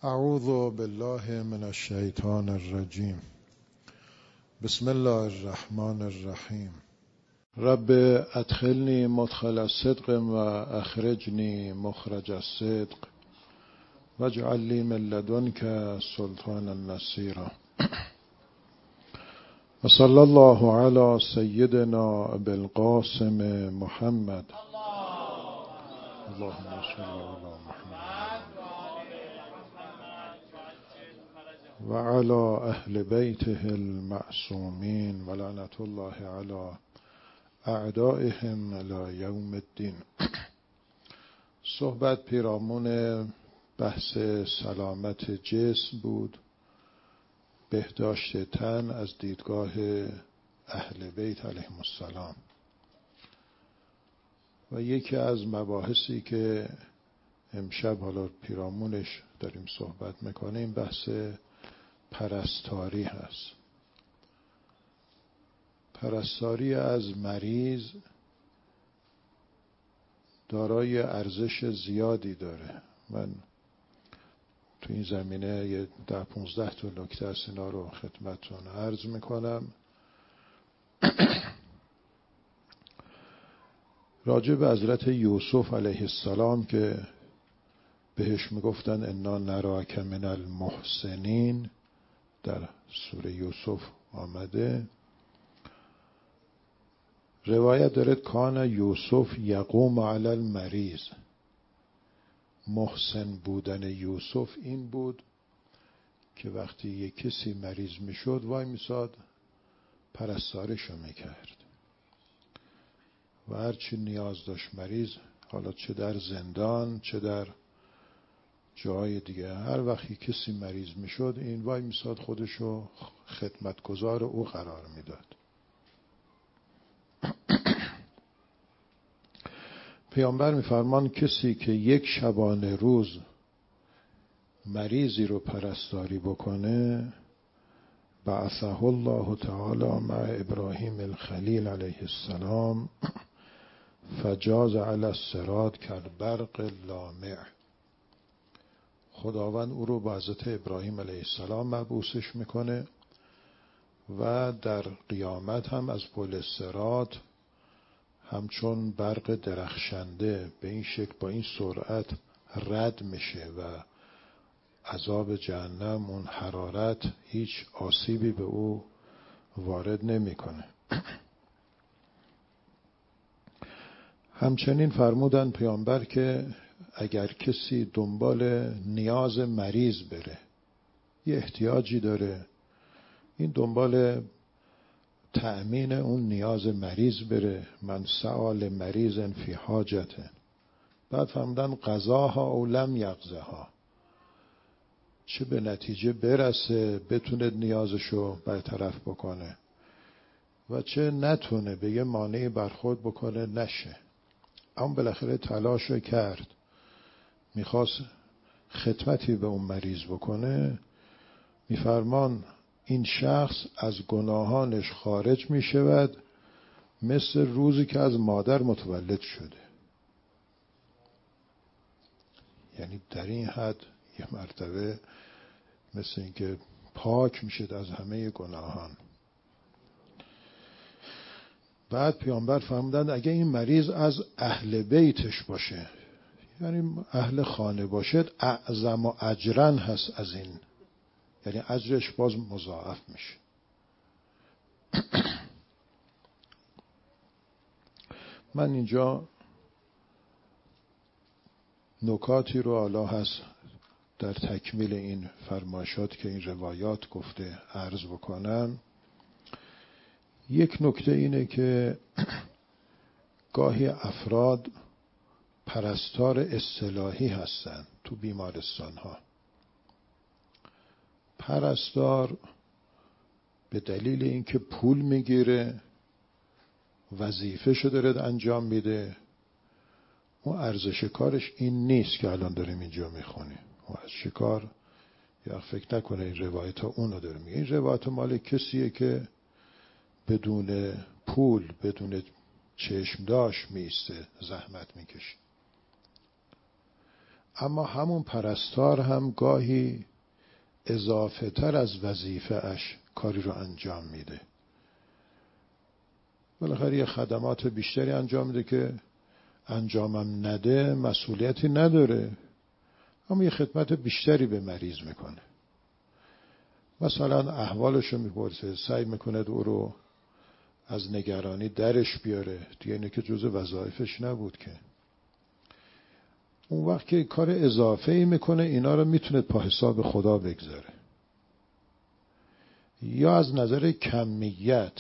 اعوذ بالله من الشیطان الرجیم. بسم الله الرحمن الرحیم. رب ادخلنی مدخل الصدق و اخرجنی مخرج الصدق واجعل لی من لدنک سلطانا نصیرا. و صلی الله علی سیدنا ابوالقاسم محمد. اللهم صل علی محمد و علی اهل بیته المعصومین و لعنت الله علی اعدائهم الی یوم الدین. صحبت پیرامون بحث سلامت جسم بود، بهداشت تن از دیدگاه اهل بیت علیهم السلام. و یکی از مباحثی که امشب حالا پیرامونش داریم صحبت میکنیم بحث پرستاری هست. پرستاری از مریض دارای ارزش زیادی داره. من تو این زمینه یه 10-15 تا نکته از اینا رو خدمتتون عرض میکنم. راجع به حضرت یوسف علیه السلام که بهش میگفتن انا نراک من المحسنین، در سوره یوسف آمده. روایت داره کان یوسف یقوم علی المریض. محسن بودن یوسف این بود که وقتی یک کسی مریض میشد وای میساد پرستارشو میکرد و هرچی نیاز داشت مریض، حالا چه در زندان چه در جای دیگه، هر وقتی کسی مریض میشد این وای میساد خودشو خدمتگزار او قرار میداد. پیامبر میفرمان کسی که یک شبانه روز مریضی رو پرستاری بکنه، بعثه الله تعالی مع ابراهیم الخلیل علیه السلام فجاز علی الصراط کالبرق اللامع. خداوند او رو با حضرت ابراهیم علیه السلام مبعوثش میکنه و در قیامت هم از پل صراط همچون برق درخشنده به این شکل با این سرعت رد میشه و عذاب جهنم، اون حرارت، هیچ آسیبی به او وارد نمیکنه. همچنین فرمودن پیامبر که اگر کسی دنبال نیاز مریض بره، یه احتیاجی داره، این دنبال تأمین اون نیاز مریض بره، من سأل مریض فی حاجته، بعد فرمودن قضاها او لم یقضها، چه به نتیجه برسه بتونه نیازشو برطرف بکنه و چه نتونه به یه مانعی برخورد بکنه نشه، اما بالاخره تلاشو کرد، میخواست خدمتی به اون مریض بکنه. میفرمان این شخص از گناهانش خارج میشود مثل روزی که از مادر متولد شده. یعنی در این حد یه مرتبه مثل این که پاک میشد از همه گناهان. بعد پیامبر فرمودند اگه این مریض از اهل بیتش باشه، یعنی اهل خانه باشد، اعظم و اجرن هست از این، یعنی اجرش باز مضاعف میشه. من اینجا نکاتی رو حالا هست در تکمیل این فرمایشات که این روایات گفته عرض بکنم. یک نکته اینه که گاهی افراد پرستار اصطلاحی هستند تو بیمارستان ها. پرستار به دلیل اینکه پول میگیره، وظیفه‌شو داره انجام میده، اون ارزش کارش این نیست که الان داریم اینجا میخونیم. اون ارزش کار، یا فکر نکنه این روایت ها اونو داره میگه، این روایت مال کسیه که بدون پول، بدون چشم داشت میسته، زحمت میکشه. اما همون پرستار هم گاهی اضافه تر از وظیفه اش کاری رو انجام میده. بالاخره یه خدمات بیشتری انجام میده که انجامم نده مسئولیتی نداره، اما یه خدمت بیشتری به مریض میکنه. مثلا احوالشو میپرسه، سعی میکنه او رو از نگرانی درش بیاره. دیگه اینه که جزء وظایفش نبود که. اون وقت که کار اضافه ای میکنه، اینا رو میتونه پا حساب خدا بگذاره. یا از نظر کمیت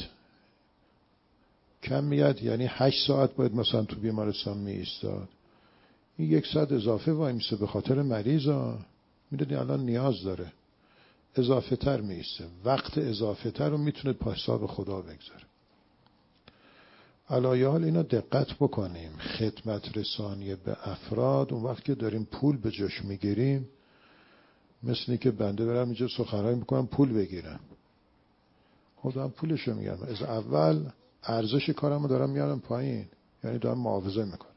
یعنی 8 ساعت باید مثلا تو بیمارستان می ایستاد، این 1 ساعت اضافه وای میسته به خاطر مریض ها، میدونی الان نیاز داره، اضافه تر می ایسته، وقت اضافه تر رو میتونه پا حساب خدا بگذاره. علایه حال اینا دقت بکنیم. خدمت رسانی به افراد اون وقت که داریم پول به جاش میگیریم، مثل اینه که بنده برم اینجا سخنرانی میکنم پول بگیرم. خودم پولشو میگم، از اول ارزش کارمو دارم میارم پایین، یعنی دارم معاوضه میکنم.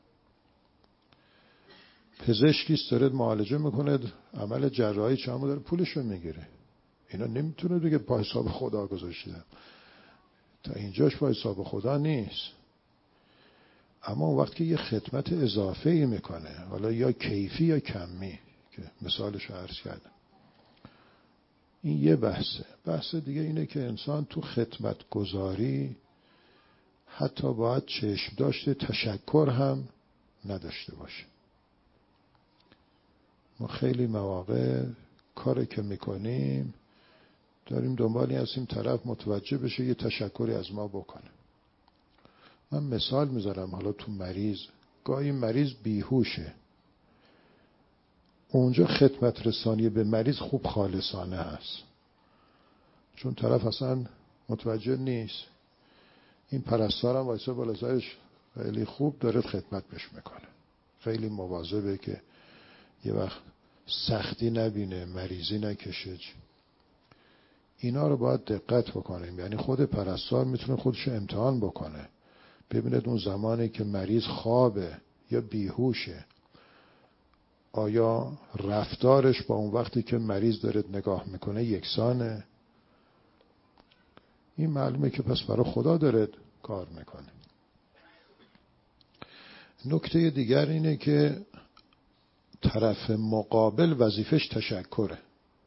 پزشکیست داره معالجه میکنه، عمل جراحی چه‌مو داره پولشو میگیره. اینا نمیتونه دیگه پای حساب خدا گذاشتن، تا اینجاش پای حساب خدا نیست. اما اون وقت که یه خدمت اضافه ای میکنه، حالا یا کیفی یا کمی که مثالش رو عرض کردم، این یه بحثه. بحث دیگه اینه که انسان تو خدمت گذاری حتی باید چشم داشته تشکر هم نداشته باشه. ما خیلی مواقع کاری که میکنیم داریم دنبالی هستیم طرف متوجه بشه یه تشکری از ما بکنه. من مثال میذارم، حالا تو مریض، گاهی مریض بیهوشه، اونجا خدمت رسانی به مریض خوب خالصانه هست، چون طرف اصلا متوجه نیست. این پرستار هم وایسا بالا سرش خیلی خوب داره خدمت بهش میکنه، خیلی مواظبه که یه وقت سختی نبینه، مریضی نکشه. اینا رو باید دقت بکنیم. یعنی خود پرستار میتونه خودش امتحان بکنه، ببینید اون زمانی که مریض خوابه یا بیهوشه، آیا رفتارش با اون وقتی که مریض داره نگاه میکنه یکسانه؟ این معلومه که پس برای خدا داره کار میکنه. نکته دیگر اینه که طرف مقابل وظیفش تشکره.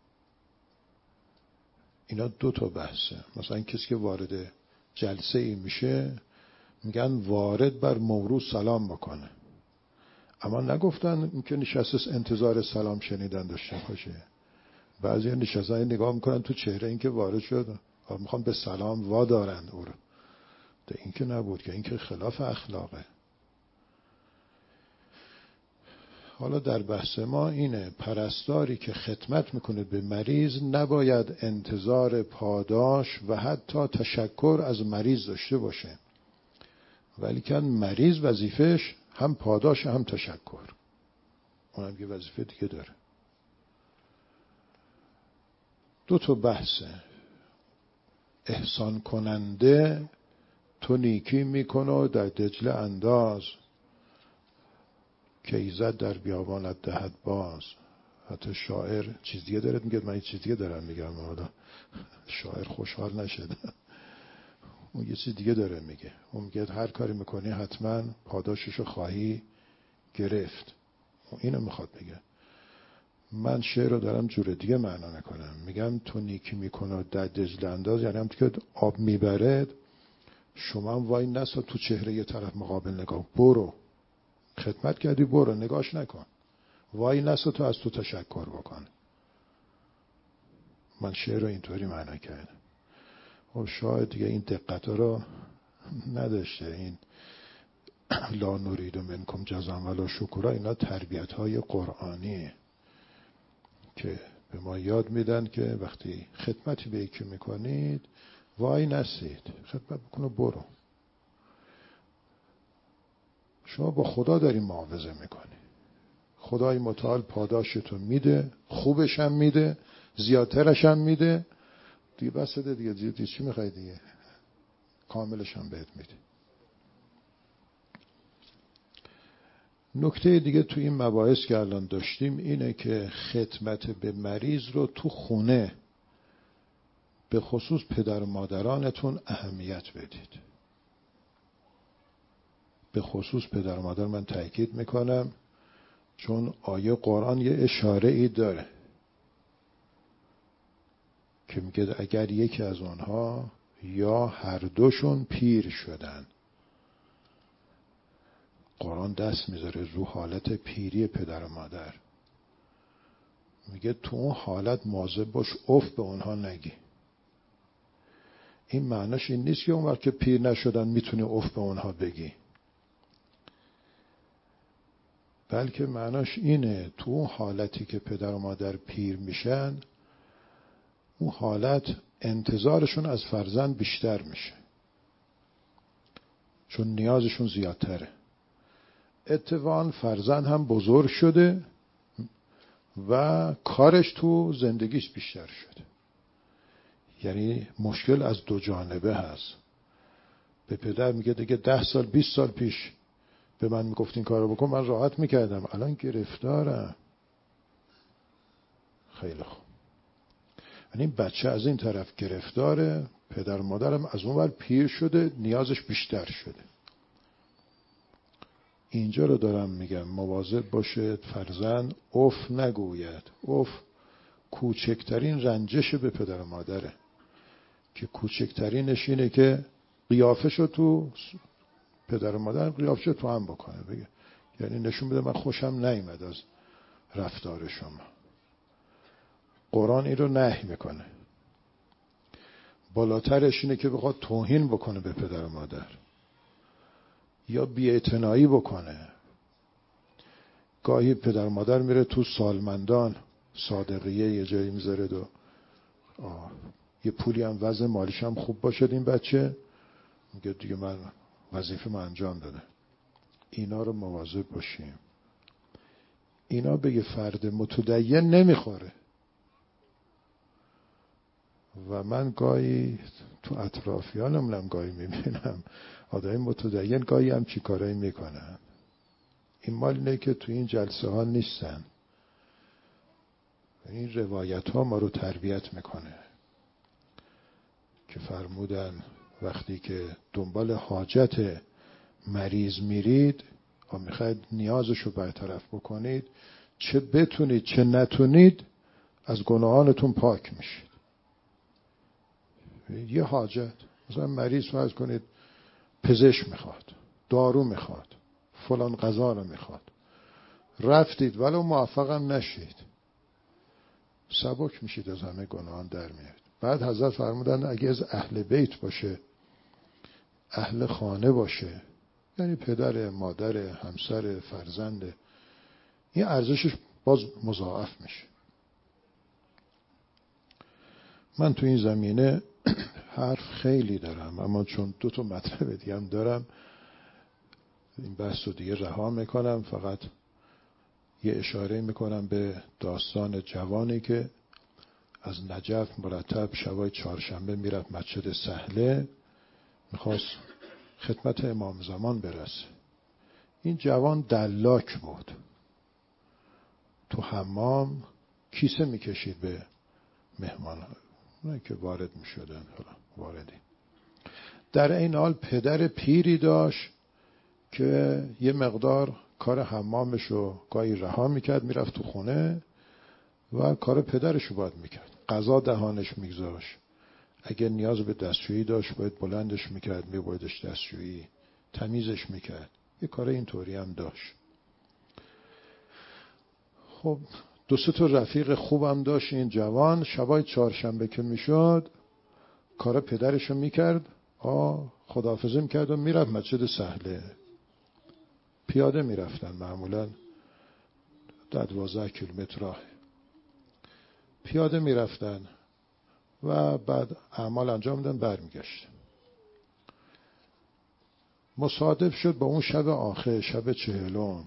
اینا 2 تا بحثه. مثلا کسی که وارد جلسه ای میشه میگن وارد بر موروث سلام بکنه، اما نگفتن که نشسته انتظار سلام شنیدن داشته باشه. بعضی نشستن نگاه میکنن تو چهره این که وارد شد، میخوان به سلام وادارن او رو. ده این که نبود، که این که خلاف اخلاقه. حالا در بحث ما اینه، پرستاری که خدمت میکنه به مریض نباید انتظار پاداش و حتی تشکر از مریض داشته باشه، ولی که مریض وظیفش هم پاداش هم تشکر، اونم یه وظیفه دیگه داره. 2 تا بحثه. احسان کننده تو نیکی میکنه و در دجله انداز، که ایزد در بیابانت دهد باز. حتی شاعر چیز دیگه داره میگه، من چیز دیگه دارم میگم، حالا شاعر خوشحال نشد. اون یه چیز دیگه داره میگه، اون میگه هر کاری میکنی حتما پاداششو خواهی گرفت. اینو میخواد بگه. من شعر رو دارم جور دیگه معنا میکنم، میگم تو نیکی میکنه در دجله انداز، یعنی هم که آب میبرد شما هم وای نسا تو چهره یه طرف مقابل نگاه، برو خدمت کردی برو نگاش نکن، وای نسا تو از تو تشکر بکن. من شعر رو اینطوری معنا کردم. و شاید دیگه این دقت رو نداشته. این لا نرید منکم جزاء ولا شکورا، اینا تربیت های قرآنیه که به ما یاد میدن که وقتی خدمتی به یکی میکنید وای نسید، خدمت بکنو برو. شما با خدا داری معاوضه میکنی، خدای متعال پاداشتو میده، خوبش هم میده، زیادترش هم میده، دیگه بس ده دیگه، دیگه چی میخوای دیگه، کاملش هم بهت میده. نکته دیگه تو این مباحث که الان داشتیم اینه که خدمت به مریض رو تو خونه به خصوص پدر و مادرانتون اهمیت بدید. به خصوص پدر و مادر من تأکید میکنم، چون آیه قرآن یه اشاره ای داره که میگه اگر یکی از اونها یا هر دوشون پیر شدن. قرآن دست میذاره رو حالت پیری پدر و مادر، میگه تو اون حالت مواظب باش اف به اونها نگی. این معناش این نیست که اون وقت که پیر نشدن میتونی اف به اونها بگی، بلکه معناش اینه تو اون حالتی که پدر و مادر پیر میشن، اون حالت انتظارشون از فرزند بیشتر میشه، چون نیازشون زیادتره. اتفاقاً فرزند هم بزرگ شده و کارش تو زندگیش بیشتر شده. یعنی مشکل از دو جانبه هست. به پدر میگه دیگه 10 سال 20 سال پیش به من میگفت این کارو بکن، من راحت میکردم، الان گرفتارم. خیلی خوب. یعنی بچه از این طرف گرفتاره، پدر مادرم از اون ور پیر شده، نیازش بیشتر شده. اینجا رو دارم میگم مواظب باشه فرزند اف نگوید. اف کوچکترین رنجش به پدر و مادره، که کوچکترینش اینه که قیافشو تو پدر و مادر قیافشو تو هم بکنه، بگه یعنی نشون بده من خوشم نیامد از رفتار شما. قرآن این رو نهی میکنه. بالاترش اینه که بخواد توهین بکنه به پدر و مادر یا بی‌اعتنایی بکنه. گاهی پدر و مادر میره تو سالمندان صادقیه یه جایی میذاره و یه پولی هم وضع مالیش هم خوب باشد این بچه، میگه دیگه من وظیفه من انجام داده. اینا رو مواظب باشیم. اینا به یه فرد متدین نمیخوره. و من گاهی تو اطرافیانم گاهی میبینم آدم متدین گاهی هم چی کارایی میکنن. این مال اینه که تو این جلسه ها نیستن. این روایت ها ما رو تربیت میکنه که فرمودن وقتی که دنبال حاجت مریض میرید و میخواید نیازش رو برطرف بکنید، چه بتونید چه نتونید از گناهانتون پاک میشید. یه حاجت مثلا مریض فرض کنید پزشک میخواد، دارو میخواد، فلان غذا رو میخواد، رفتید ولو موفقم نشید، سبک میشید، از همه گناهان در میاد. بعد حضرت فرمودن اگه از اهل بیت باشه، اهل خانه باشه، یعنی پدر، مادر، همسر، فرزند، این ارزشش باز مضاعف میشه. من تو این زمینه حرف خیلی دارم، اما چون 2 مطلب دیگه هم دارم این بحث رو دیگه رها میکنم. فقط یه اشاره میکنم به داستان جوانی که از نجف مرتب شبای چهارشنبه میرفت مسجد سهله، میخواست خدمت امام زمان برسه. این جوان دلاک بود، تو حمام کیسه میکشید به مهمان اونایی که وارد میشدن. واردی در این حال پدر پیری داشت که یه مقدار کار حمامشو گاهی رها میکرد، میرفت تو خونه و کار پدرشو باید میکرد. غذا دهانش میگذاشت، اگه نیاز به دستشویی داشت باید بلندش میکرد، میبردش دستشویی، تمیزش میکرد. یه کار اینطوری هم داشت. خب 2-3 تا رفیق خوبم داشت این جوان. شبای چهارشنبه که میشد کار پدرشو میکرد، خداحافظی میکرد و میرفت مسجد سهله. پیاده میرفتن، معمولا 12 کیلومتر راه پیاده میرفتن و بعد اعمال انجام میدن برمیگشت. مصادف شد با اون شب آخر، شب 40،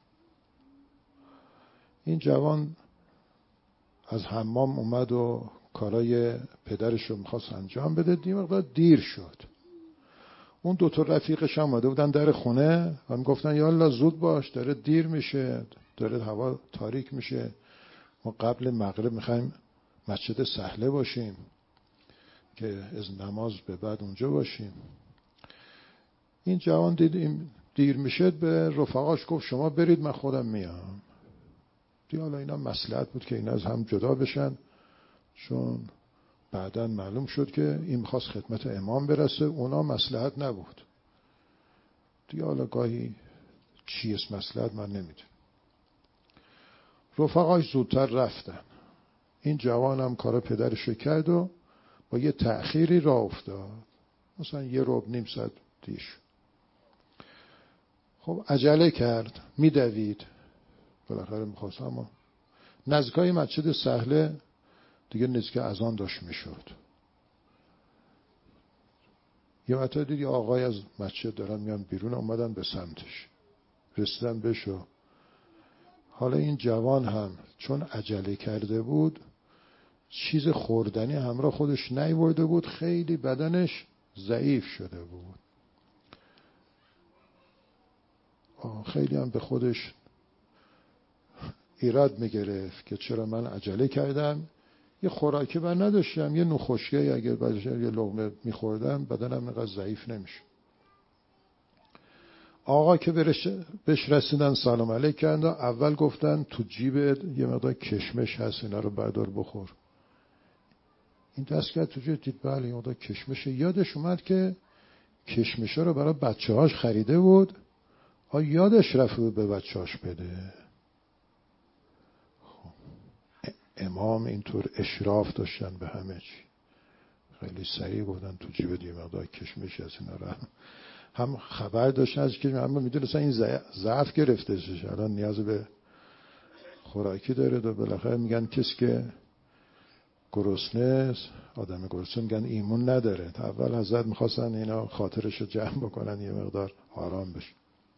این جوان از حمام اومد و کارای پدرش رو میخواست انجام بده. یه مقدار دیر شد. اون دو تا رفیقش هم اومده بودن در خونه و میگفتن یالا زود باش، داره دیر میشه، داره هوا تاریک میشه، ما قبل مغرب میخوایم مسجد سهله باشیم که از نماز به بعد اونجا باشیم. این جوان دید این دیر میشه، به رفقاش گفت شما برید من خودم میام. دیگه حالا اینا مصلحت بود که اینا از هم جدا بشن، چون بعداً معلوم شد که این می‌خواست خدمت امام برسه، اونا مصلحت نبود. دیگه حالا گاهی چی است مصلحت من نمیدونم. رفقاش زودتر رفتن. این جوان هم کار پدرش کرد و با یه تأخیری راه افتاد، مثلا 1 ربع نیم ساعت دیش. خب عجله کرد، میدوید، بالاخره میخواست، اما نزدیکای مسجد سهله دیگه نزدیک اذان داشت میشد. یه وقتا دید یه آقای از مسجد دارن میان بیرون، اومدن به سمتش، رسیدن بهشو. حالا این جوان هم چون عجله کرده بود چیز خوردنی همراه خودش نیاورده بود، خیلی بدنش ضعیف شده بود، خیلی هم به خودش ایراد میگرفت که چرا من عجله کردم، یه خوراکی بر نداشتم، یه نخوشگی اگر بعدش یه لقمه میخوردم بدنم اینقدر ضعیف نمیشه. آقا که بهش رسیدن سلام علیک کردن، اول گفتن تو جیبت یه مقدار کشمش هست، اینا رو بردار بخور. این دست کرد تو جیب، دید بله یه مقدار کشمشه. یادش اومد که کشمشه رو برای بچه‌هاش خریده بود، یادش رفت به بچه‌هاش بده. امام اینطور اشراف داشتن به همه چی، خیلی سریع گفتن تو جیب یه مقدار کشمش هست، اینا رو هم خبر داشتن از که هم میدونستن این ضعف گرفته شده، الان نیاز به خوراکی داره. و بالاخره میگن کسی که گرسنه است، آدم گرسنه میگن ایمون نداره. تا اول حضرت میخواستن اینا خاطرش رو جمع بکنن، یه مقدار آرام بشه.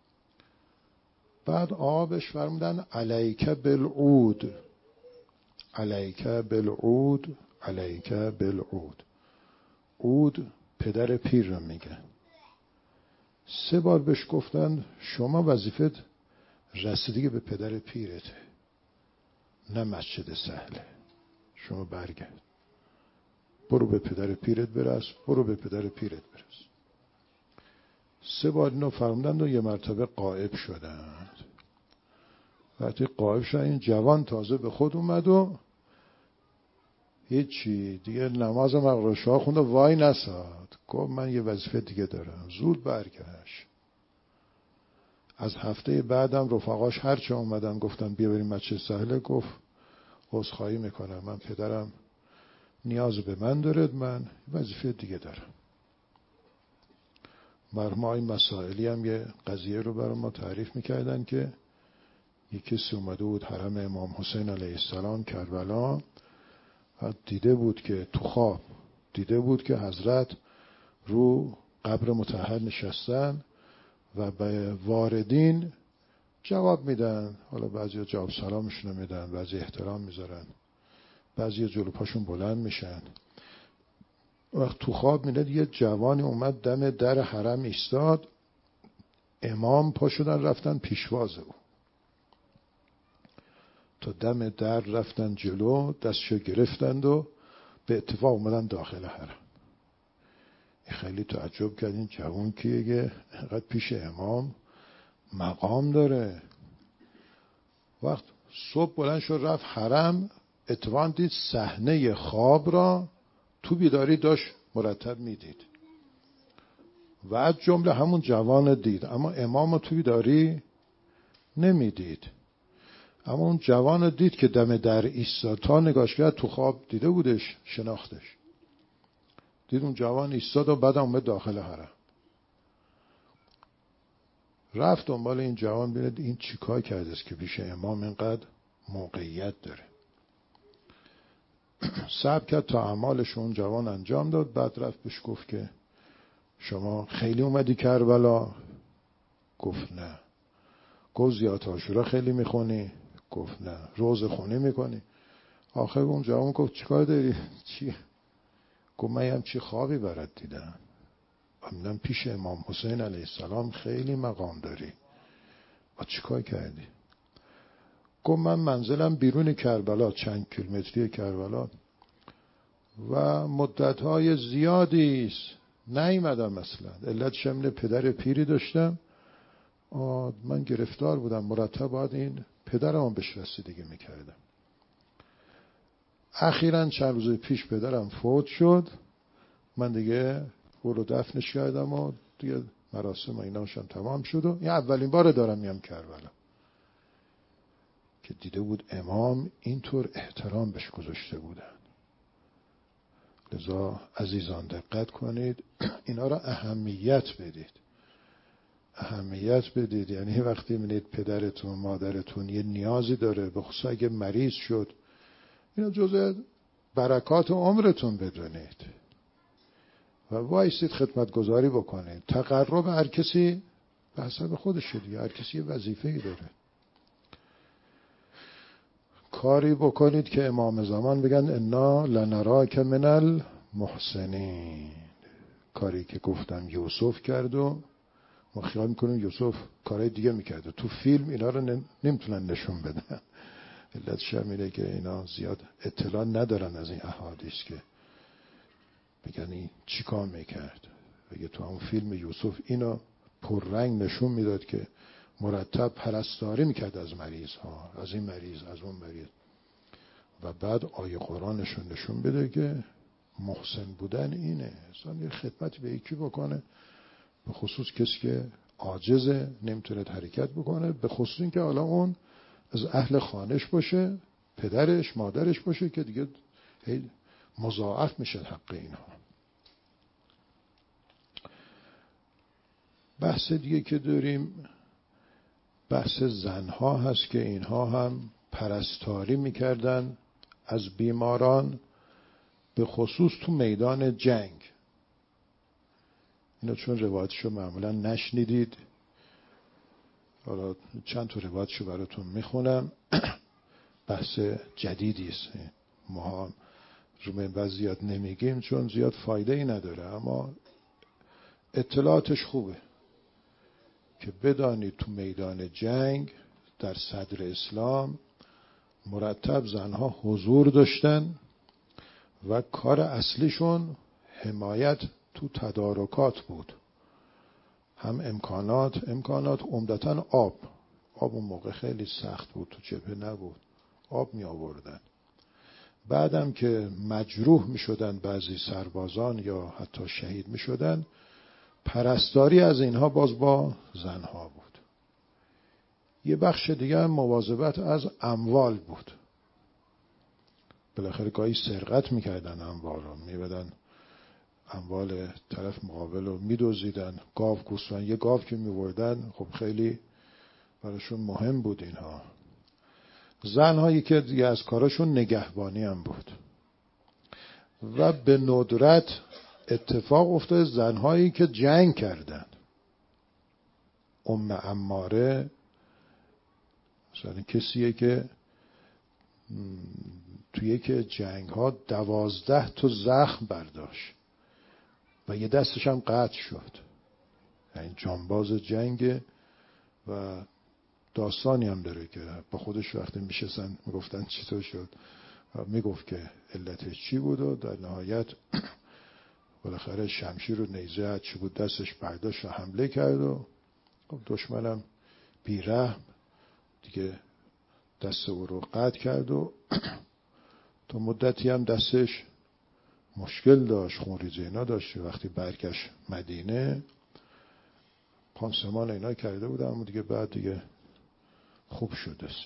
بعد آبش فرمودن علیک بالعود، علیک بالعود، علیک بالعود. عود پدر پیر رو میگن. 3 بار بهش گفتن شما وظیفت رسیدگی به پدر پیرته، نه مسجد سهله. شما برگرد، برو به پدر پیرت برس، برو به پدر پیرت برس. 3 بار اینو فرمودند و یه مرتبه غائب شدند. وقتی غائب شدن این جوان تازه به خود اومد و هیچی دیگه، نماز مغرب شاه خوند و وای نساد، گفت من یه وظیفه دیگه دارم، زود برگشت. از هفته بعدم رفقاش هرچه اومدن گفتن بیا بریم مسجد سهله، گفت عذرخواهی میکنم، من پدرم نیاز به من داره، من وظیفه دیگه دارم. مرحوم آقای مسائلی هم یه قضیه رو برای ما تعریف میکردن که یکی کسی اومده بود حرم امام حسین علیه السلام کربلا، دیده بود که تو خواب دیده بود که حضرت رو قبر مطهر نشستن و به واردین جواب میدن. حالا بعضی جواب سلامشون میدن، بعضی احترام میذارن، بعضی جلو پاشون بلند میشن. وقت تو خواب میدید یه جوانی اومد دم در حرم ایستاد، امام پا شدن رفتن پیشواز او، تا دم در رفتن جلو، دستشو گرفتند و به اتفاق اومدن داخل حرم. خیلی تعجب کرد این جوان کیه، اینقدر پیش امام مقام داره. وقت صبح بلند شد رفت حرم، اتفاقا دید صحنه خواب را تو بیداری داشت مرتب میدید و از جمله همون جوان دید، اما امام تو بیداری نمیدید. اما اون جوان دید که دم در ایستاد، تا نگاش کرد تو خواب دیده بودش، شناختش. دید اون جوان ایستاد و بعد اومد داخل حرم. رفت دنبال این جوان ببینه این چیکار کرده است که پیش امام اینقدر موقعیت داره. صبر کرد تا اعمالش اون جوان انجام داد، بعد رفت بهش گفت که شما خیلی اومدی کربلا؟ گفت نه. گفت زیارت عاشورا خیلی میخونی؟ گفت نه. روزه خونی میکنی؟ آخر اون جوان گفت چیکار داری؟ چی؟ گفت من هم چی خوابی برات دیدم. عمدن پیش امام حسین علیه السلام خیلی مقام داری. با چیکار کردی؟ گفت من منزلم بیرون کربلا، چند کیلومتری کربلا و مدت‌های زیادی است نیومدم. مثلا علت شمل پدر پیری داشتم، من گرفتار بودم، مرتب باید این پدرم بهش رسیدگی میکردم. اخیراً چند روز پیش پدرم فوت شد، من دیگه برو دفنش کردم و دیگه مراسم ایناشم تمام شد و این اولین بار دارم میام کربلا که دیده بود امام اینطور احترام بهش گذاشته بودن. لذا عزیزان دقت کنید، اینا را اهمیت بدید. اهمیت بدید یعنی وقتی می‌بینید پدرتون مادرتون یه نیازی داره، به خصوص اگه مریض شد، اینا جزء برکات عمرتون بدونید و وایسید خدمتگزاری بکنید. تقرب هر کسی به حسب خودشه دیگه، هر کسی یه وظیفه‌ای داره. کاری بکنید که امام زمان بگن انا لنراک من المحسنین. کاری که گفتم یوسف کرد و ما خیال میکنیم یوسف کارهای دیگه میکرد، تو فیلم اینا رو نمیتونن نشون بدن. علتش هم اینه که اینا زیاد اطلاع ندارن از این احادیث که بگن این چی کار میکرد. بگه تو اون فیلم یوسف اینا پررنگ نشون میداد که مرتب پرستاری میکرد از مریض ها، از این مریض از اون مریض، و بعد آیه قرآنشون نشون بده که محسن بودن اینه. اصلا یه خدمتی به یکی بکنه، به خصوص کسی که عاجزه نمیتونه حرکت بکنه، به خصوص این که حالا اون از اهل خانش باشه، پدرش مادرش باشه، که دیگه مضاعف میشه حق اینها. بحث دیگه که داریم بحث زنها هست که اینها هم پرستاری میکردن از بیماران، به خصوص تو میدان جنگ. اینا چون روایتشو معمولا نشنیدید، حالا چند تا روایتشو براتون میخونم. بحث جدیدی است، ما رو منبر زیاد نمیگیم چون زیاد فایده ای نداره، اما اطلاعاتش خوبه که بدانید تو میدان جنگ در صدر اسلام مرتب زنها حضور داشتن و کار اصلیشون حمایت تو تدارکات بود. هم امکانات عمدتاً آب اون موقع خیلی سخت بود، تو جبهه نبود، آب می آوردن. بعدم که مجروح می شدن بعضی سربازان یا حتی شهید می شدن، پرستاری از اینها باز با زنها بود. یه بخش دیگه هم مواظبت از اموال بود. بالاخره گاهی سرقت میکردن، اموال رو میبدن، اموال طرف مقابل رو میدزدیدن. گاو گوسفند، یه گاو که میوردن خب خیلی براشون مهم بود اینها. زنهایی که دیگه از کاراشون نگهبانی هم بود. و به ندرت اتفاق افتاد زنهایی که جنگ کردن. ام عماره مثلا کسیه که توی یک جنگ ها 12 تا زخم برداشت و یه دستش هم قطع شد. این جانباز جنگ و داستانی هم داره که با خودش وقتی میشستن میگفتن چطور شد، میگفت که علتش چی بود و در نهایت بالاخره شمشیر و نیزه چی بود دستش برداشت و حمله کرد و دشمنم بیرحم دیگه دست او رو قطع کرد و تا مدتی هم دستش مشکل داشت، خونریزی اینا داشت. وقتی برگشت مدینه پانسمان اینا کرده بودم، اما دیگه بعد دیگه خوب شده است.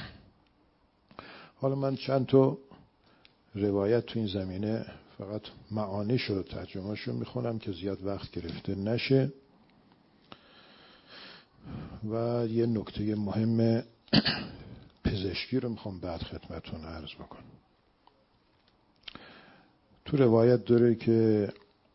حالا من چند تا روایت تو این زمینه فقط معانی شد ترجمه شو میخونم که زیاد وقت گرفته نشه. و یه نکته مهم پزشکی رو میخوام بعد خدمتتون عرض بکنم. تو روایت داره که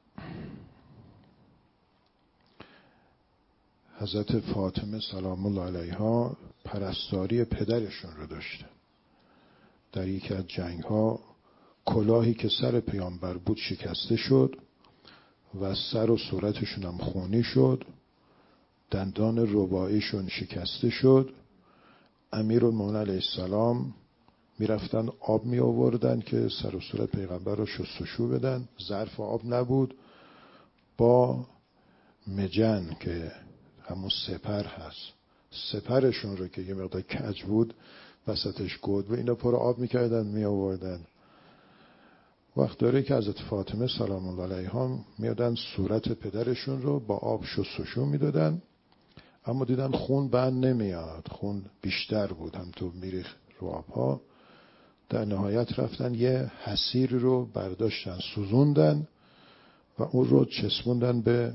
حضرت فاطمه سلام الله علیها پرستاری پدرشون رو داشتن. در یکی از جنگ ها کلاهی که سر پیامبر بود شکسته شد و سر و صورتشون هم خونی شد، دندان رباعیشون شکسته شد. امیرالمومنین علیه السلام میرفتن آب می آوردن که سر و صورت پیغمبر رو شستشو بدن. ظرف آب نبود، با مجن که همون سپر هست، سپرشون رو که یه مقدار کج بود وسطش گود و اینا پر آب میکردن می آوردن. وقت داره که حضرت فاطمه سلام الله علیها میادن صورت پدرشون رو با آب شستشو میدادن، اما دیدن خون بند نمیاد، خون بیشتر بود، هم تو میریخ رو آبها. در نهایت رفتن یه حصیر رو برداشتن سوزوندن و اون رو چسبوندن به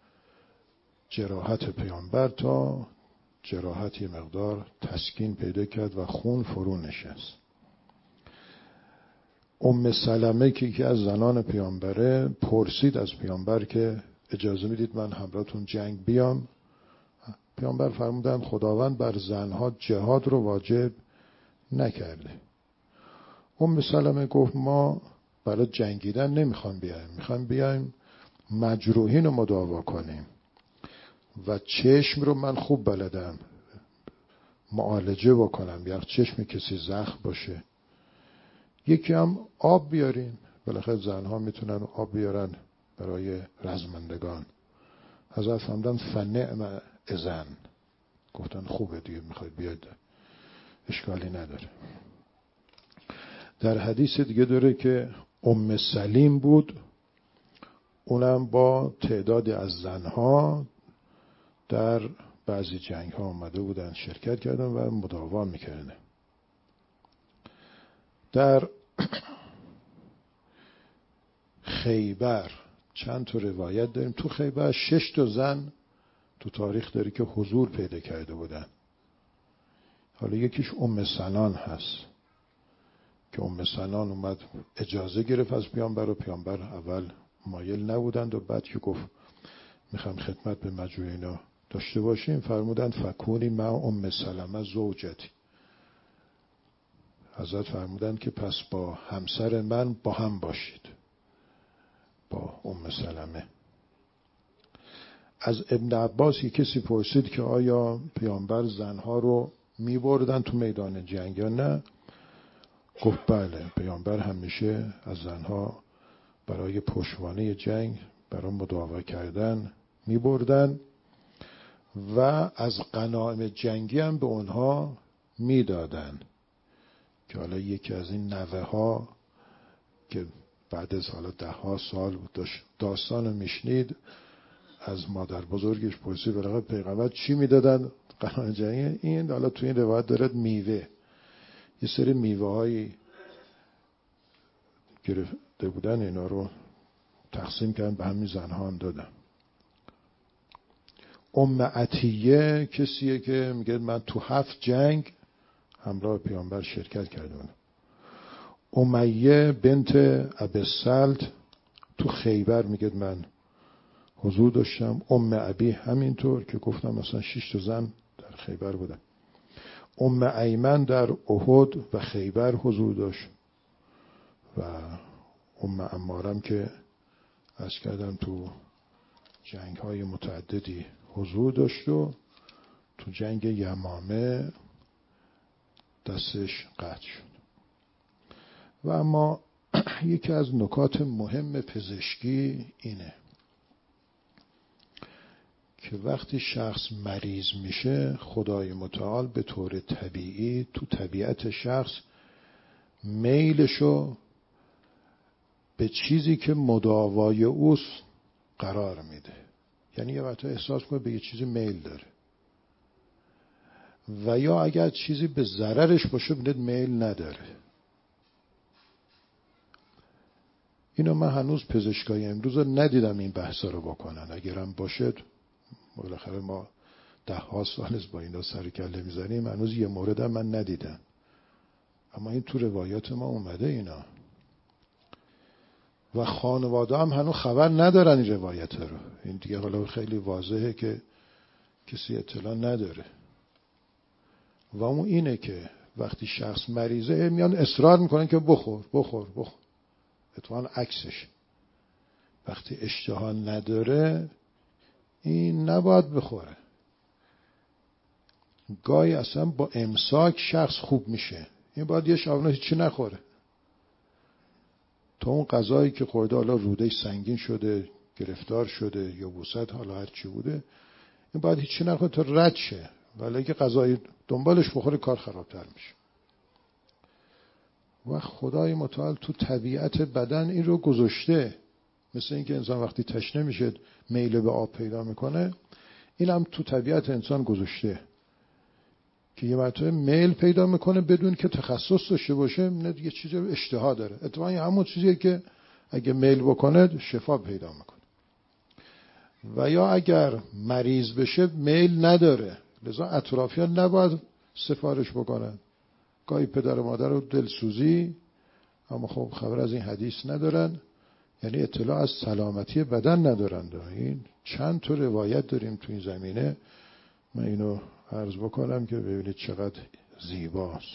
جراحت پیامبر تا جراحت یه مقدار تسکین پیدا کرد و خون فرو نشست. ام سلمه که یکی از زنان پیامبره پرسید از پیامبر که اجازه میدید من همراهتون جنگ بیام؟ پیامبر فرمودن خداوند بر زنها جهاد رو واجب نکرده. ام سلمه گفت ما برای جنگیدن نمیخوام بیایم، میخوام بیایم مجروحین رو مداوا کنیم و چشم رو من خوب بلدم معالجه بکنم، یا چشم کسی زخم باشه. یکی هم آب بیارین، بالاخره زنها میتونن آب بیارن برای رزمندگان. حضرت فرمودن فنعم اذن، گفتن خوبه دیگه میخواید بیاید اشکالی نداره. در حدیث دیگه داره که ام سلیم بود، اونم با تعدادی از زنها در بعضی جنگ ها آمده بودن، شرکت کردن و مداوا میکردن. در خیبر چند تا روایت داریم. تو خیبر 6 تا زن تو تاریخ داره که حضور پیدا کرده بودن. حالا یکیش ام سنان هست که ام سنان اومد اجازه گرفت از پیامبر و پیامبر اول مایل نبودند و بعد که گفت میخوام خدمت به مجروحینا داشته باشیم فرمودند فکونی مع ام سلمه زوجتی. حضرت فرمودند که پس با همسر من با هم باشید، با ام سلمه. از ابن عباس کسی پرسید که آیا پیامبر زنها رو میبردن تو میدان جنگ یا نه؟ گفت بله، پیامبر همیشه از زنها برای پشتوانه جنگ، برای مداوا کردن میبردن و از غنایم جنگی هم به اونها میدادن. که حالا یکی از این نوه ها که بعد از حالا 10 سال داستان رو میشنید، از مادر بزرگش پرسید برای پیغمبر چی میدادن غنایم جنگی؟ این حالا تو این روایت دارد میوه، یه سری میوه هایی گرفته بودن، اینا رو تقسیم کردن به همین زنها هم دادن. ام عطیه کسیه که میگه من تو 7 جنگ همراه پیامبر شرکت کردم. امیه بنت ابی‌سلط تو خیبر میگه من حضور داشتم. ام ابی همینطور که گفتم مثلا 6 تا زن در خیبر بودن. ام ایمن در احد و خیبر حضور داشت و ام عمارم که عرض کردم تو جنگ های متعددی حضور داشت و تو جنگ یمامه دستش قطع شد. و اما یکی از نکات مهم پزشکی اینه که وقتی شخص مریض میشه، خدای متعال به طور طبیعی تو طبیعت شخص میلشو به چیزی که مداوای اوست قرار میده. یعنی یه وقتا احساس کنه به یه چیزی میل داره و یا اگر چیزی به ضررش باشه بینید میل نداره. اینو من هنوز پزشکای امروز رو ندیدم این بحثا رو بکنن. اگرم باشه بالاخره ما 10 سال با اینا سر کله میزنیم، هنوز یه موردم من ندیدم، اما این تو روایات ما اومده اینا و خانواده هم هنوز خبر ندارن این روایت رو. این دیگه حالا خیلی واضحه که کسی اطلاع نداره. و اون اینه که وقتی شخص مریضه میان اصرار میکنن که بخور بخور بخور، اتفاقا عکسش وقتی اشتها نداره این نباید بخوره. گاهی اصلا با امساک شخص خوب میشه، این باید یه شبانه هیچی نخوره تا اون غذایی که خورده حالا روده سنگین شده، گرفتار شده یا بوسط، حالا هر چی بوده، این باید هیچی نخوره تا رد شه، ولی اگه غذای دنبالش بخوره کار خرابتر میشه. و خدای متعال تو طبیعت بدن این رو گذاشته. مثل اینکه انسان وقتی تشنه میشه میل به آب پیدا میکنه، این هم تو طبیعت انسان گذاشته که یه مرتبه میل پیدا میکنه بدون که تخصص داشته باشه، یه چیز اشتها داره. اتفاقا همون چیزیه که اگه میل بکنه شفا پیدا میکنه. و یا اگر مریض بشه میل نداره، لذا اطرافیان نباید سفارش بکنن. گاهی پدر و مادر رو دلسوزی، اما خب خبر از این حدیث ندارن، یعنی اطلاع از سلامتی بدن ندارن. این چند تا روایت داریم تو این زمینه، من اینو عرض بکنم که ببینید چقدر زیباست.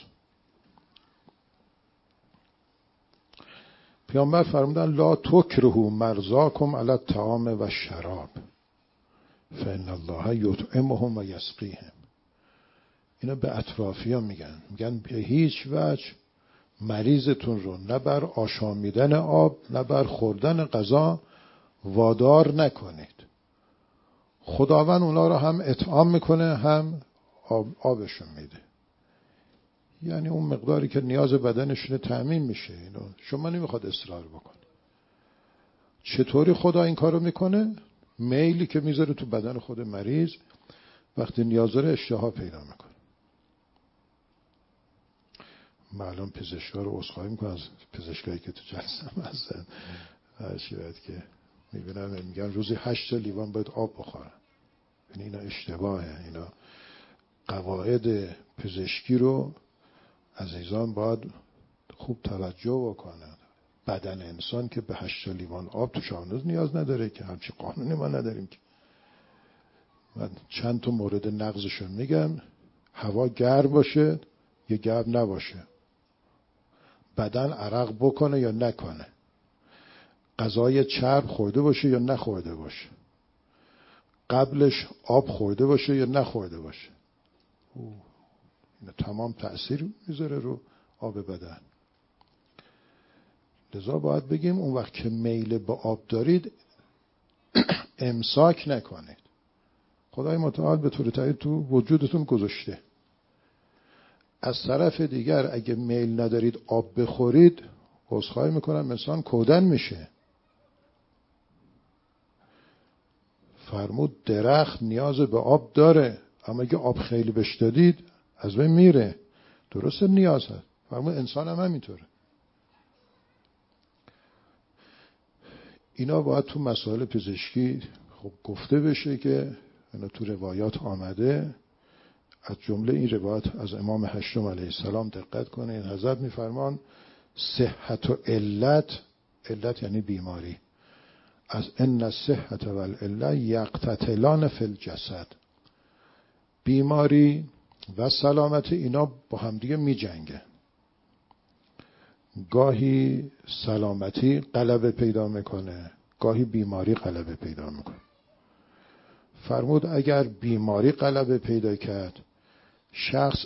پیامبر فرمودن لا تکرهوا مرضاکم علی الطعام و الشراب فإن الله یطعمهم و یسقیهم. اینا به اطرافیان میگن به هیچ وجه مریضتون رو نه بر آشامیدن آب نه بر خوردن غذا وادار نکنید. خداوند اونا رو هم اطعام میکنه هم آبشون میده، یعنی اون مقداری که نیاز بدنشون تأمین میشه. اینو شما نمیخواد اصرار بکنه. چطوری خدا این کارو میکنه؟ میلی که میذاره تو بدن خود مریض، وقتی نیاز داره اشتها پیدا میکنه. معلوم پزشکا رو عذرخواهی میکنم از پزشکایی که تو جلسه هستن، هر شاید که میبینم میگن روزی 8 لیوان باید آب بخورن. یعنی اینا اشتباهه. اینا قواعد پزشکی رو عزیزان باید خوب توجه بکنن. بدن انسان که به 8 لیوان آب تو شبانه نیاز نداره که، همچی قانونی ما نداریم که. من چند تا مورد نقضشو میگم. هوا گرم باشه یا گرم نباشه، بدن عرق بکنه یا نکنه، غذای چرب خورده باشه یا نخورده باشه، قبلش آب خورده باشه یا نخورده باشه، اینا تمام تأثیر میذاره رو آب بدن. لذا باید بگیم اون وقت که میل به آب دارید امساک نکنید. خدای متعال به طور طبیعی تو وجودتون گذاشته. از طرف دیگر اگه میل ندارید آب بخورید، عذرخواهی میکنم انسان کودن میشه. فرمود درخت نیاز به آب داره، اما اگه آب خیلی بهش دادید از بین میره. درسته نیاز هست. فرمود انسان هم همینطوره. اینا باید تو مسائل پزشکی خب گفته بشه که اینا تو روایات آمده. از جمله این روایت از امام هشتم علیه السلام دقت کنید. حضرت میفرمان صحت و علت یعنی بیماری، از ان الصحت و العلت یقتتلان فی الجسد. بیماری و سلامت اینا با همدیگه می جنگه. گاهی سلامتی غلبه پیدا میکنه، گاهی بیماری غلبه پیدا میکنه. فرمود اگر بیماری غلبه پیدا کرد، شخص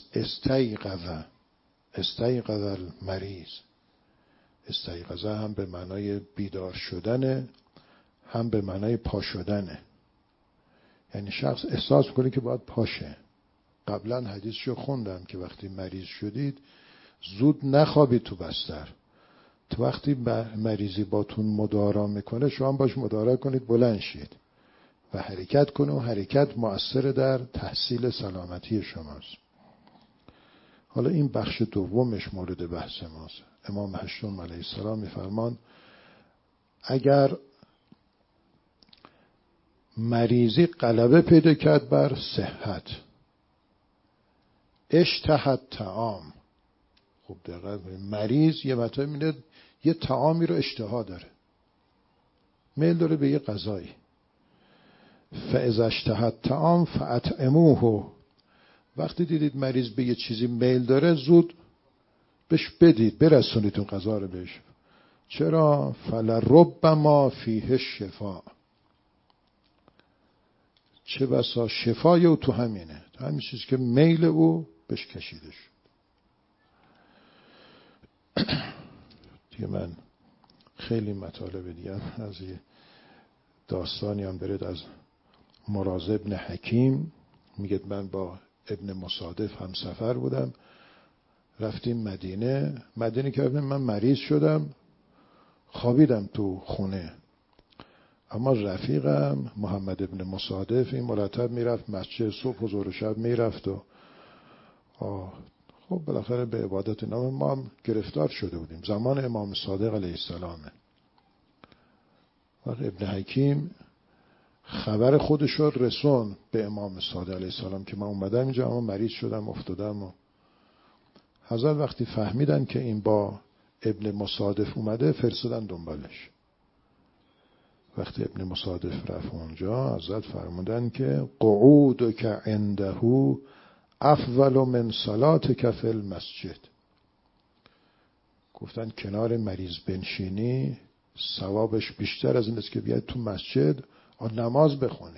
استیقظ المریض. استیقظ هم به معنای بیدار شدنه، هم به معنای پا شدنه. یعنی شخص احساس کنه که باید پاشه. قبلا حدیثشو خوندم که وقتی مریض شدید زود نخوابید تو بستر. تو وقتی مریضی باتون مدارا میکنه شما باش مدارا کنید بلند شید و حرکت کنه و حرکت مؤثر در تحصیل سلامتی شماست. حالا این بخش دومش مورد بحث ماست. امام هشتم علیه السلام میفرمان اگر مریضی غلبه پیدا کرد بر صحت، اشتهت طعام. خب دقیقا مریض یه مطمئن میده یه طعامی رو اشتها داره، میل داره به یه غذایی. فاذا اشتهت طعام فاطعموه. وقتی دیدید مریض به یه چیزی میل داره زود بهش بدید، برسونید اون غذا رو بهش. چرا؟ فلربما فیه شفا، چه بسا شفای او تو همینه، تو همین چیزی که میل او بهش کشیده شد. دیگه من خیلی مطالب دیگه از یه داستانی هم برید از مراز ابن حکیم، میگه من با ابن مصادف هم سفر بودم، رفتیم مدینه که من مریض شدم، خوابیدم تو خونه، اما رفیقم محمد ابن مصادف این مرتب میرفت مسجد، صبح و ظهر و شب میرفت و خب بالاخره به عبادت اینا ما هم گرفتار شده بودیم. زمان امام صادق علیه السلامه. وقت ابن حکیم خبر خودش رو رسون به امام صادق علیه السلام که من اومدم اینجا اما مریض شدم افتادم. و حضرت وقتی فهمیدن که این با ابن مصادف اومده فرستادن دنبالش. وقتی ابن مصادف رفت اونجا حضرت فرمودن که قعودک عنده افضل من صلاتک فی المسجد. گفتن کنار مریض بنشینی ثوابش بیشتر از این است که بیاید تو مسجد نماز بخونی.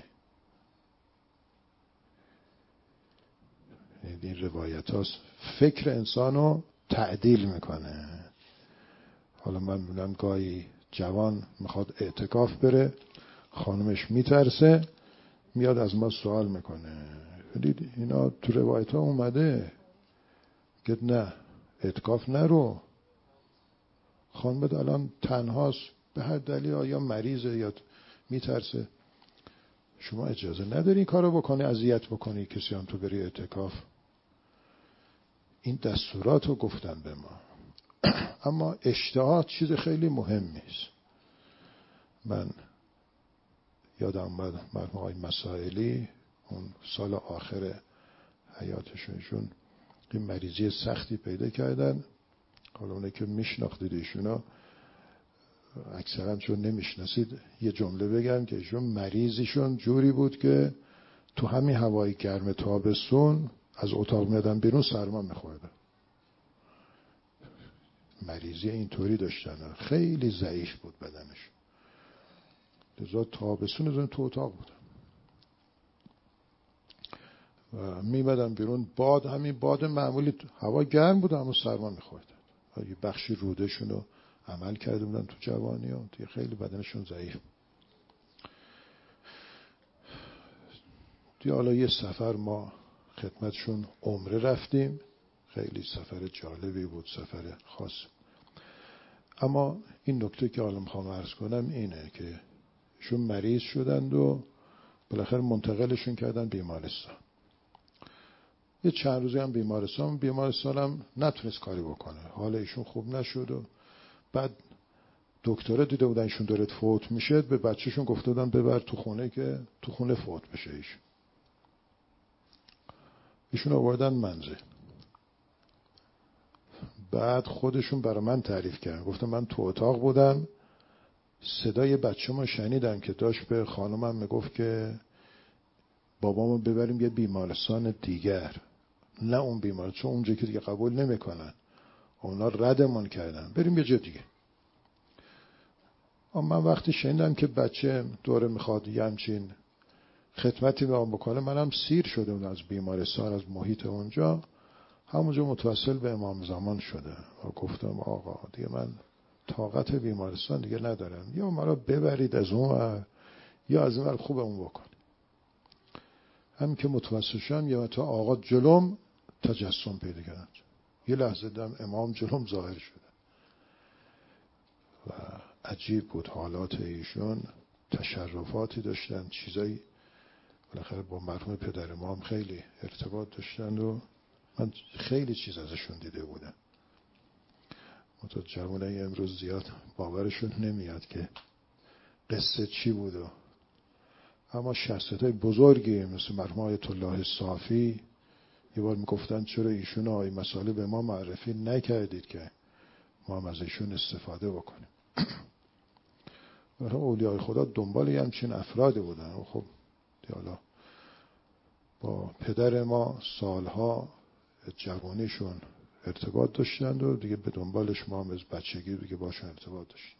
این روایت هاست فکر انسانو تعدیل میکنه. حالا من میبینم گاهی جوان میخواد اعتکاف بره، خانمش میترسه، میاد از ما سوال میکنه، دید اینا تو روایت ها اومده، گفت نه اعتکاف نرو، خانمت الان تنهاست به هر دلیل، یا مریضه یا میترسه، شما اجازه نداری این کارو بکنی، اذیت بکنی کسی هم تو بری اعتکاف. این دستورات رو گفتن به ما. اما اجتهاد چیز خیلی مهمی است. من یادم اومد مرحوم آقای مسائلی اون سال آخر حیاتشون این مریضی سختی پیدا کردن. حالا اونه که میشناختید ایشونا، اکثرا چون نمیشناسید یه جمله بگم که ایشون مریضیشون جوری بود که تو همین هوای گرم تابستون از اتاق میادن بیرون سرما میخوردن. مریضی اینطوری داشتن، خیلی ضعیف بود بدنش، لذا تابستون از تو اتاق بودن و میمدن بیرون، باد همین باد معمولی، هوا گرم بود اما سرما میخوردن. یه بخشی رودشون رو عمل کرده بودن تو جوانی و دیگه خیلی بدنشون ضعیف. دیگه حالا یه سفر ما خدمتشون عمره رفتیم، خیلی سفر جالبی بود، سفر خاص. اما این نکته که حالا میخوام عرض کنم اینه که شون مریض شدند و بالاخره منتقلشون کردن بیمارستان. یه چند روزی هم بیمارستان هم نتونست کاری بکنه، حالا ایشون خوب نشد و بعد دکتره دیده بودن ایشون داره فوت میشه، به بچهشون گفته بودن ببر تو خونه که تو خونه فوت بشه. ایشون آوردن منزل. بعد خودشون برای من تعریف کردن، گفتم من تو اتاق بودم، صدای بچه‌مو شنیدم که داشت به خانمم میگفت که بابامو ببریم یه بیمارستان دیگر، نه اون بیمارستان، چون اونجا که دیگه قبول نمیکنن، اونا ردمون کردن، بریم یه جا دیگه. اما من وقتی شنیدم که بچه دوره میخواد یه همچین خدمتی به آن بکنه، منم سیر شده اون از بیمارستان، از محیط اونجا، همونجا متوسل به امام زمان شده و گفتم آقا دیگه من طاقت بیمارستان دیگه ندارم، یا مرا ببرید از اون یا از این خوبمون بکن. همین که متوسل شدم یا تا آقا جلوم تجسم پیدا کردن، یه لحظه دیدم امام جلوم ظاهر شده و عجیب بود حالات ایشون، تشرفاتی داشتن، چیزایی، بالاخره با مرحوم پدر ما هم خیلی ارتباط داشتن و من خیلی چیز ازشون دیده بودم. جوانای امروز زیاد باورشون نمیاد که قصه چی بود اما شخصیت‌های بزرگی مثل مرحوم آیت الله صافی یه بار میگفتن چرا ایشون آقای مسائل به ما معرفی نکردید که ما هم از ایشون استفاده بکنیم. اولیای خدا دنبال یه همچین افرادی بودن و خب حالا با پدر ما سالها جوانیشون ارتباط داشتند و دیگه به دنبالش ما هم از بچگی دیگه باشون ارتباط داشتیم.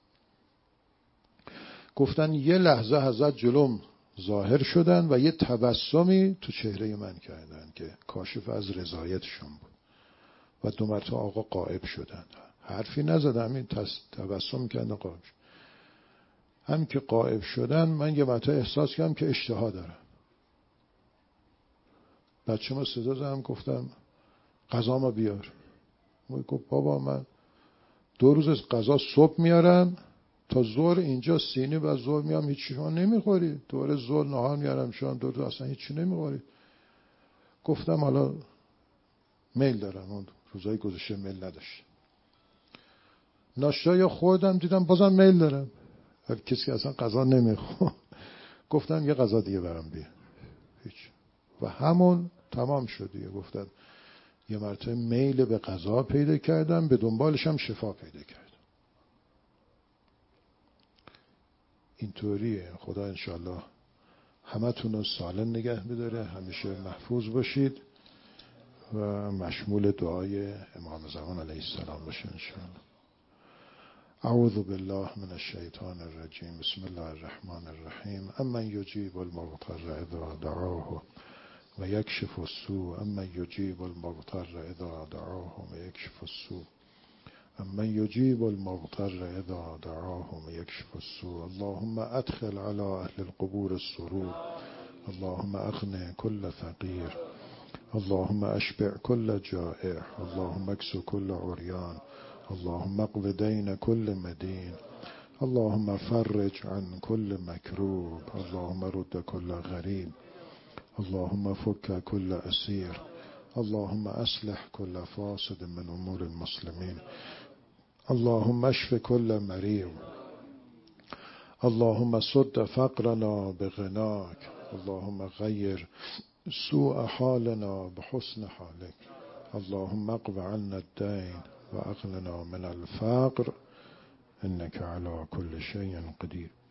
گفتن یه لحظه حضرت جلوم ظاهر شدن و یه تبسمی تو چهره من کردن که کاشف از رضایتشون بود و 2 مرتبه آقا غائب شدن. حرفی نزدم، این تبسم کردن غائب شدن. هم که غائب شدن من یه مرتبه احساس کردم که اشتها دارم. بچه ما صدا زدم گفتم غذا ما بیار. گفت بابا من 2 روز از غذا صبح میارم تا ظهر اینجا سینی و ظهر میام هیچی شما نمیخوری، دوباره ظهر نهار میارم شما 2 روز اصلا هیچی نمیخوری. گفتم حالا میل دارم، اون روزای گذشته میل نداشت. ناشتایی خوردم دیدم بازم میل دارم، ولی کسی که اصلا غذا نمیخواد. گفتم یه غذا دیگه برام بیار. هیچ. و همون تمام شد دیگه. گفتم یه مرتبه میل به غذا پیدا کردم، به دنبالش هم شفا پیدا کردم. اینطوریه. خدا انشالله همتون رو سالم نگه بداره، همیشه محفوظ باشید و مشمول دعای امام زمان علیه السلام باشه انشالله. اعوذ بالله من الشیطان الرجیم. بسم الله الرحمن الرحیم. امن یجیب المضطر اذا دعاه و یکشف السوء. امن یجیب المضطر اذا دعاه و یکشف السوء. امن یجیب المضطر اذا دعاه و یکشف السوء. اللهم ادخل على اهل القبور السرور. اللهم اغن كل فقیر. اللهم اشبع كل جائع. اللهم اكس كل عريان. اللهم اقض دين كل مدين. اللهم فرج عن كل مكروب. اللهم رد كل غريب. اللهم فك كل أسير. اللهم أصلح كل فاسد من أمور المسلمين. اللهم اشف كل مريض. اللهم سد فقرنا بغناك. اللهم غير سوء حالنا بحسن حالك. اللهم اقض عنا الدين وأغننا من الفقر إنك على كل شيء قدير.